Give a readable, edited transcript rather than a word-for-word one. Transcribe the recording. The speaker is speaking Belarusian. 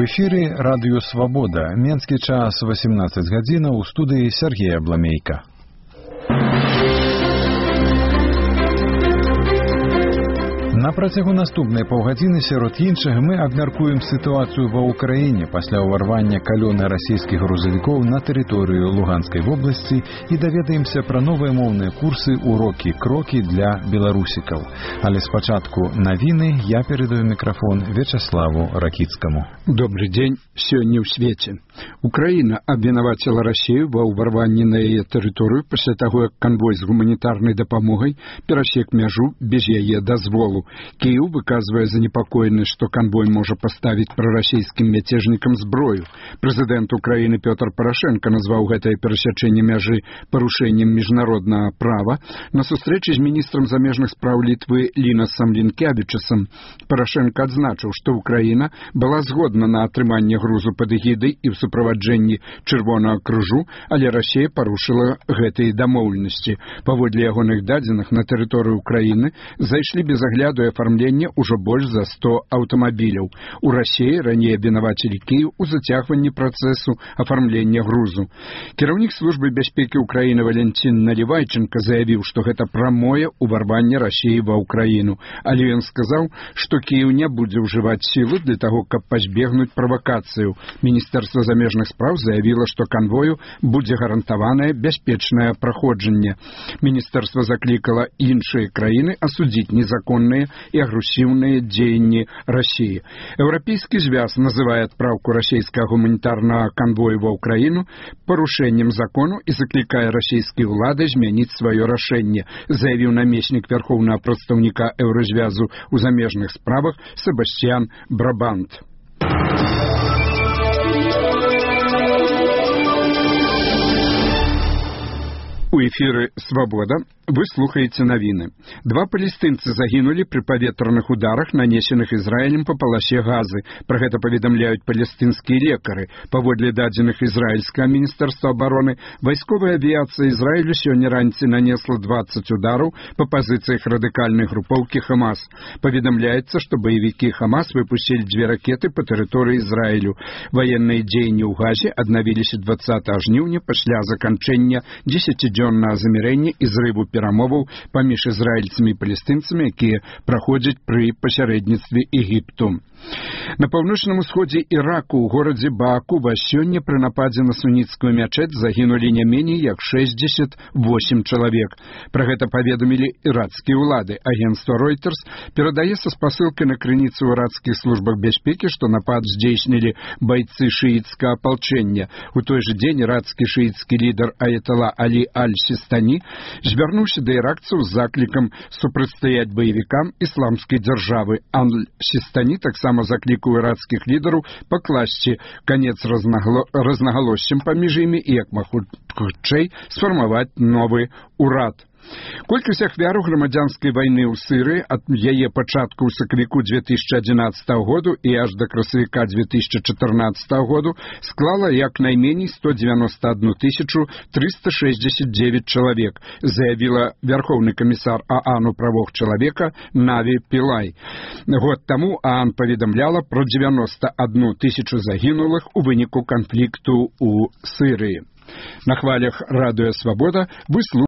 У эфіры радыё «Свабода». Менскі час 18 гадзінаў, у студыі Сергея Бламейка. На працягу наступнай паўгадзіны сярод іншага мы абмяркуем сітуацыю ва ўкраіне пасля ўварвання калёны расійскіх грузавікоў на тэрыторыю Луганскай вобласці і даведаемся пра новыя моўныя курсы, урокі, крокі для беларусікаў. Але спачатку навіны, я перадаю мікрафон Вячаславу Ракіцкаму. Добрый день. Сёння ў свеце. Украіна абвінаваціла Расію ва ўварванні на яе тэрыторыю пасля таго, як канвой з гуманітарнай дапамогай перасек мяжу без яе дазволу. Киев выказывая занепокоенность, что конвой может поставить прорасійским мяцежникам зброю. Президент Украины Петр Порошенко назвал гэтае перасячэнне мяжы парушением международного права. На сустрэчы з министром замежных справ Литвы Лінасом Лінкевічусам Порошенко адзначыў, что Украина была згодна на атрыманне грузу под эгідай і в суправаджэнні Чырвонага крыжу, але Россия парушила гэтыя дамоўленасці. Паводле ягоных дадзеных на тэрыторыю Украины зайшлі без агляду и оформления уже больше за 100 автомобилей. У России ранее обвинуватели Киев у затягивании процессу оформления грузу. Кіраўнік службы бяспекі Украины Валентин Наливайченко заявил, что это прямое уварванне России во Украину. Але он сказал, что Киев не будет уживать силы для того, как позбегнуть провокацию. Министерство замежных справ заявило, что конвою будет гарантованное бяспечное проходжанне. Министерство закликало іншыя краіны осудить незаконные и агрессивные деяния России. Европейский звяз называет отправку российского гуманитарного конвоя в Украину порушением закону и закликая российские улады изменить свое решение, заявил наместник верховного представника Еврозвязу у замежных справах Себастьян Брабант. У эфіры «Свобода» вы слухаете навіны. Два палестынцы загинули при паветраных ударах, нанесенных Израилем по полосе Газы. Про гэта паведамляюць палестынскія лекары. Паводле дадзеных израильского Министерства обороны, вайсковая авиация Израилю сёння раніцай нанесла 20 ударов по позициях радикальной групповки Хамас. Паведамляецца, что боевики Хамас выпустили 2 ракеты по территории Израилю. Военные дзеянні ў Газе аднавіліся 20 жніўня пасля заканчэння 10-дзённага замірэння і зрыву перамоваў паміж ізраільцамі і палестынцамі, якія праходзяць пры пасярэдніцтве Егіпту. На паўночным усходзе Іраку ў горадзе Баакуба сёння пры нападзе на суніцкую мячэць загінулі не меней як 68 чалавек. Пра гэта паведамілі іракскія ўлады. Агентство Reuters перадае са спасылкай на крыніцу ў іракскіх службах бяспекі, што напад здзейснілі байцы шыіцкага апалчэння. У той жа дзень іракскі шыіцкі лідар Аятала Алі Аль-Сістані звярнуўся да іракцаў з заклікам супрацьстаяць баевікам ісламскай дзяржавы. Аль-Сістані таксама заклікаў іракскіх лідараў пакласці канец рознагалоссям паміж імі і як мага хутчэй сфармаваць новы урад. Колькасць ахвяраў грамадзянскай вайны ў Сырыі ад яе пачатку ў сакавіку 2011 году і аж да красавіка 2014 году склала як найменей 191 369 чалавек, заявіла Верховны камісар ААН у правах чалавека Наві Пілай. Год таму ААН паведамляла пра 91 000 загінулых у выніку канфлікту ў Сырыі. На хвалях радыё «Свобода» вы слухаеце